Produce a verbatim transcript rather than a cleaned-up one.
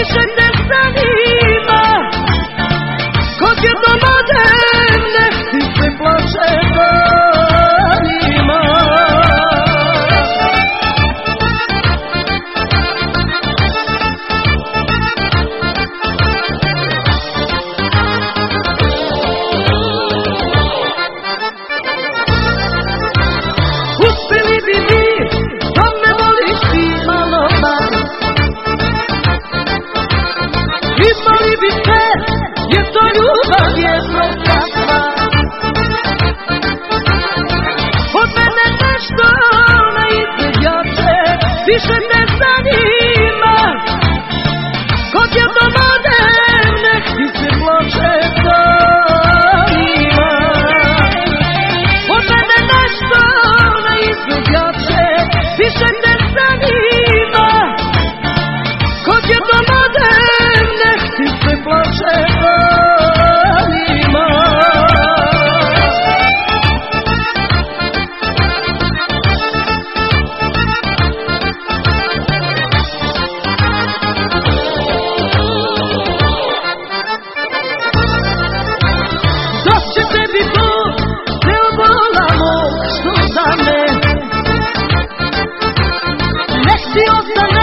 više te zanima. Ko će to moderne, ti se plače danima. Uspjeli bi mi da me voliš ti malo bar, imali bi te, jer to ljubav je prosta stvar. Od mene nešto na izgled jače, više te zanima. Kod je to moderne, ti se plače danima. Od mene nešto na izgled jače, više te zanima. Kod je to moderne, ti se plače danima. Dok će tebi Bog ne obola mog što za me, nek ti ostane